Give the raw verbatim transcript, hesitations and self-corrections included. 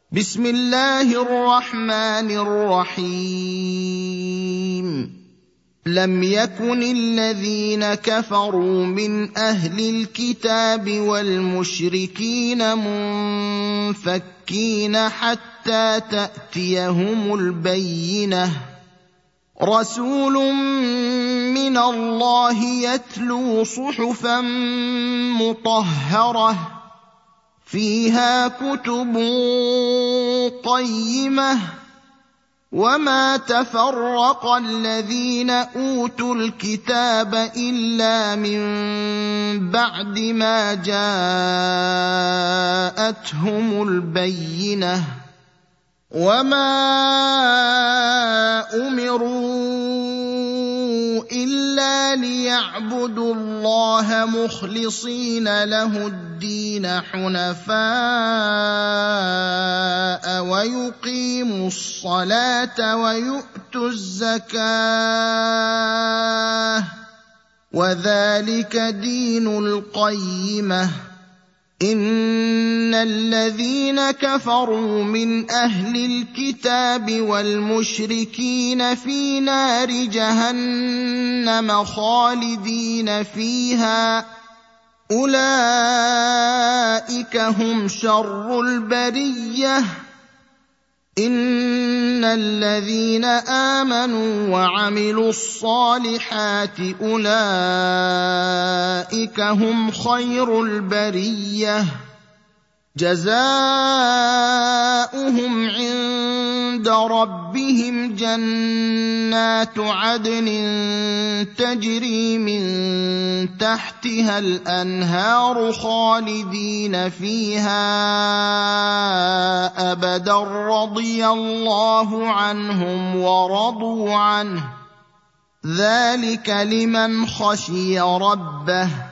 بسم الله الرحمن الرحيم لم يكن الذين كفروا من أهل الكتاب والمشركين منفكين حتى تأتيهم البينة رسول من الله يتلو صحفا مطهرة فيها كتب قيمة وما تفرق الذين أوتوا الكتاب إلا من بعد ما جاءتهم البينة وما أمروا إلا ليعبدوا الله مخلصين له الدين حنفاء ويقيموا الصلاة ويؤتوا الزكاة وذلك دين القيمة إن الذين كفروا من أهل الكتاب والمشركين في نار جهنم خالدين فيها أولئك هم شر البرية إن الذين آمنوا وعملوا الصالحات أولئك هم خير البرية جزاؤهم عند ربهم جنات عدن تجري من تحتها الأنهار خالدين فيها أبدا رضي الله عنهم ورضوا عنه ذلك لمن خشي ربه